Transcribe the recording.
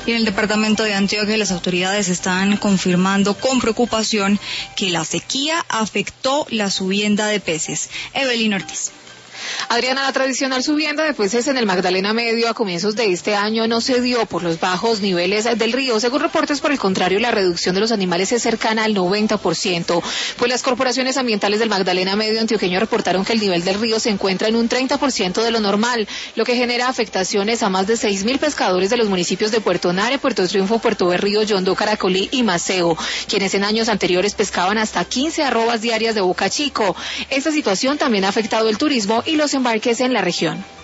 Y en el departamento de Antioquia las autoridades están confirmando con preocupación que la sequía afectó la subienda de peces. Evelyn Ortiz. Adriana, la tradicional subienda de peces en el Magdalena Medio a comienzos de este año no se dio por los bajos niveles del río. Según reportes, por el contrario, la reducción de los animales es cercana al 90%. Pues las corporaciones ambientales del Magdalena Medio antioqueño reportaron que el nivel del río se encuentra en un 30% de lo normal, lo que genera afectaciones a más de 6.000 pescadores de los municipios de Puerto Nare, Puerto Triunfo, Puerto Berrío, Yondó, Caracolí y Maceo, quienes en años anteriores pescaban hasta 15 arrobas diarias de Boca Chico. Esta situación también ha afectado el turismo y los embarques en la región.